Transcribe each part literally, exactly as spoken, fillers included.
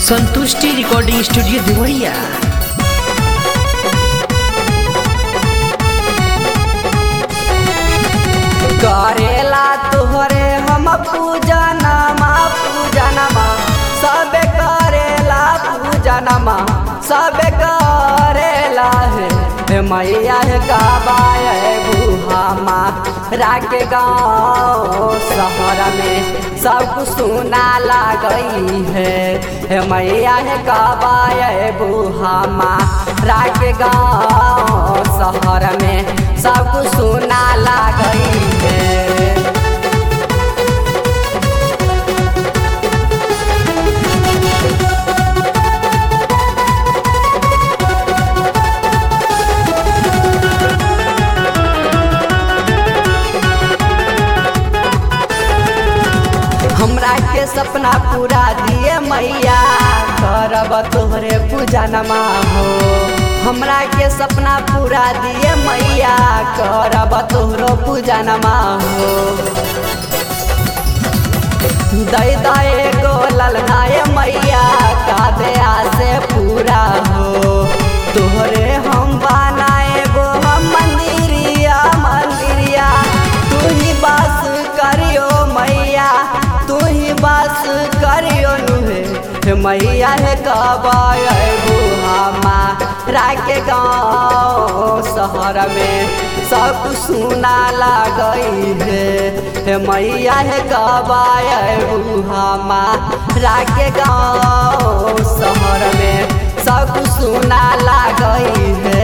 संतुष्टि recording studio Deoria. करेला तोहरे हम पूजनमा पूजनमा सब करेला पूजनमा सब करेला है मैया गवाए बुहामा राके गाँव शहर में सब सुना लगई है मैया गवाए बुहामा राके गाँव शहर में सब सुना लगई है। हमरा के सपना पूरा दिए मैया करब तोहरे पूजनमा हो। हमरा के सपना पूरा दिए मैया करब तोहरो पूजनमा हो। दई दई गो ललनाए मैया का दया से पूरा हो। तोहरे हम बनाए गो हम मंदिरिया मंदिरिया तू ही बस करियो मैया तू ही बस करियो नुहे मैया है कबाए बुहामा राके गाँव शहर में सब सुना लगई है मैया है कबाए बुहामा राके गाँव शहर में सब सुना लगई है।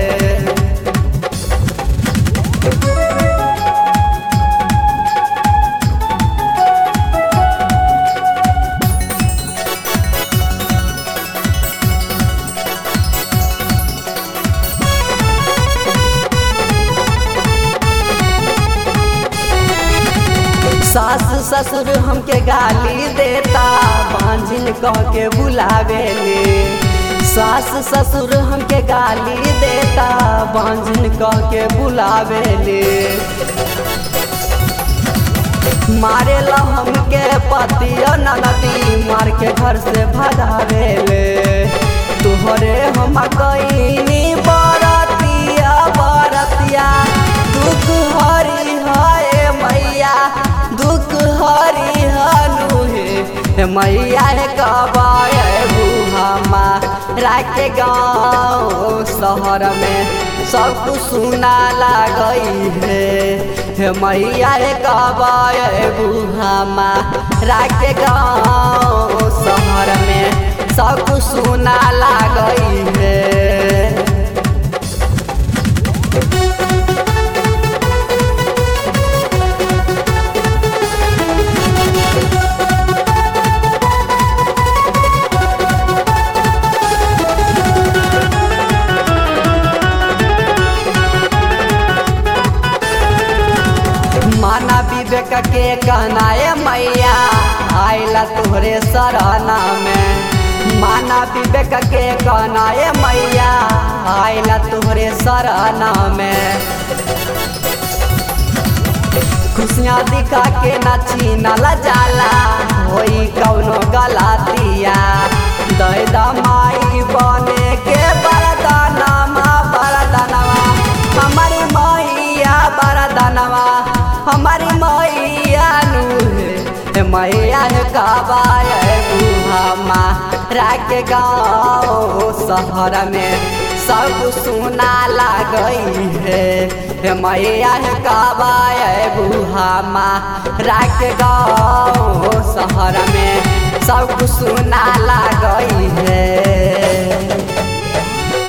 सास ससुर हमके गाली देता बांझिन कह के बुलावेले। सास ससुर हमके गाली देता बांझिन कह के बुलावेले। मारे ला हमके पतिया ननदी मार के घर से भगावेले। तोहरे हम कईनी बरतिया बरतिया दुख हरी है मैया दुख हरी हनु है मैया कबाए बुहामा राके गाँव शहर में सब सुना लगई है मैया कबाए बुहामा राके गाँव शहर में सब सुना लगई है। माना विवेक के कहनाए मैया आइला तोहरे शरणा में। माना विवेक के कहनाए मैया आइला तोहरे शरणा में। खुशियाँ दिखा के नाची नला जाला होई कौनो गलतिया दई दमाई बने के बरदानमा बरदानवा हमारी मैया बरदानवा हमारी मैया नु मैया कबाए बुहामा राके गाँव शहर में सब सुना लगई है मैया कबाए बुहामा राके गाँव शहर में सब सुना लगई है।